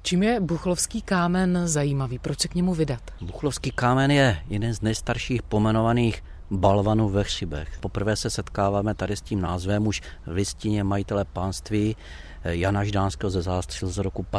Čím je Buchlovský kámen zajímavý? Proč se k němu vydat? Buchlovský kámen je jeden z nejstarších pomenovaných balvanů ve Hřibech. Poprvé se setkáváme tady s tím názvem už v listině majitele pánství Jana Ždánského ze Zástřel z roku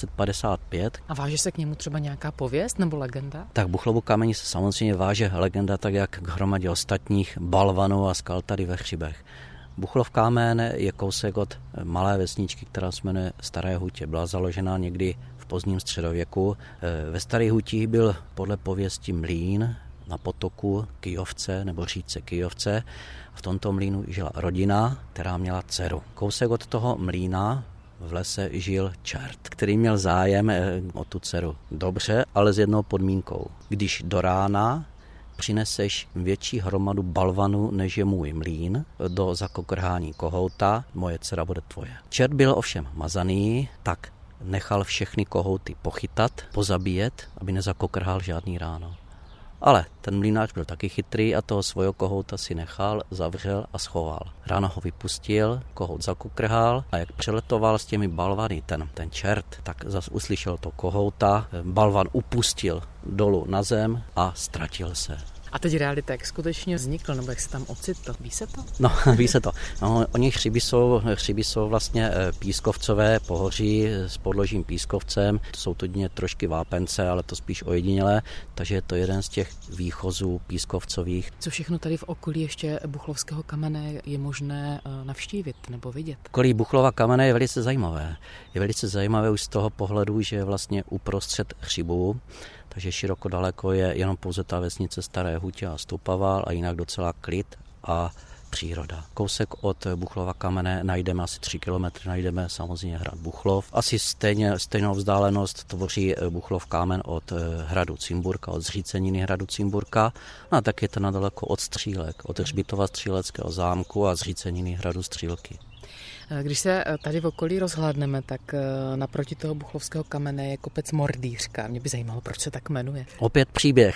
1555. A váže se k němu třeba nějaká pověst nebo legenda? Tak Buchlovu kameni se samozřejmě váže legenda, tak jak k hromadě ostatních balvanů a skal tady ve Hřibech. Buchlov kámen je kousek od malé vesničky, která se jmenuje Staré Hutě. Byla založena někdy v pozdním středověku. Ve Starých Hutích byl podle pověsti mlýn na potoku Kyjovce nebo říčce Kyjovce. V tomto mlýnu žila rodina, která měla dceru. Kousek od toho mlýna v lese žil čert, který měl zájem o tu dceru. Dobře, ale s jednou podmínkou. Když do rána přineseš větší hromadu balvanů, než je můj mlýn, do zakokrhání kohouta, moje dcera bude tvoje. Čert byl ovšem mazaný, tak nechal všechny kohouty pochytat, pozabíjet, aby nezakokrhal žádný ráno. Ale ten mlýnář byl taky chytrý a toho svého kohouta si nechal, zavřel a schoval. Ráno ho vypustil, kohout zakokrhal a jak přeletoval s těmi balvany ten čert, tak zas uslyšel to kohouta, balvan upustil dolů na zem a ztratil se. A teď realita, jak skutečně vznikl, nebo jak se tam ocitl, ví se to? No, ví se to. No, oni hřiby jsou vlastně pískovcové pohoří s podložím pískovcem. Jsou to trošky vápence, ale to spíš ojedinělé, takže je to jeden z těch výchozů pískovcových. Co všechno tady v okolí ještě Buchlovského kamene je možné navštívit nebo vidět? Okolí Buchlova kamene je velice zajímavé. Je velice zajímavé už z toho pohledu, že je vlastně uprostřed hřibů, takže široko daleko je jenom pouze ta vesnice Staré Hutě a Stupaval a jinak docela klid a příroda. Kousek od Buchlova kamene najdeme asi 3 kilometry, najdeme samozřejmě hrad Buchlov. Asi stejnou vzdálenost tvoří Buchlov kámen od hradu Cimburka, od zříceniny hradu Cimburka. No a tak je to nedaleko od Střílek, od hřbitova Stříleckého zámku a zříceniny hradu Střílky. Když se tady v okolí rozhlédneme, tak naproti toho Buchlovského kamene je kopec Mordýřka. Mě by zajímalo, proč se tak jmenuje. Opět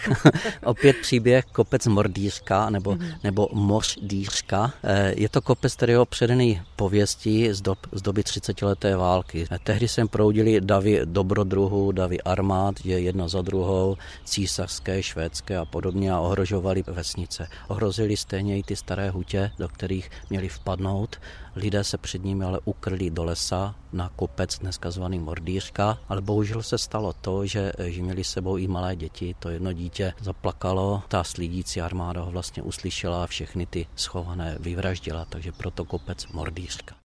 příběh kopec Mordýřka nebo Mořdýřka. Je to kopec, který je opředený pověstí z doby 30leté války. Tehdy sem proudili davy dobrodruhů, davy armád, je jedna za druhou, císařské, švédské a podobně a ohrožovali vesnice. Ohrozili stejně i ty Staré Hutě, do kterých měli vpadnout. Lidé se před nimi ale ukryli do lesa na kopec dneska zvaný Mordýřka, ale bohužel se stalo to, že měli s sebou i malé děti. To jedno dítě zaplakalo, ta slídící armáda ho vlastně uslyšela a všechny ty schované vyvraždila, takže proto kopec Mordýřka.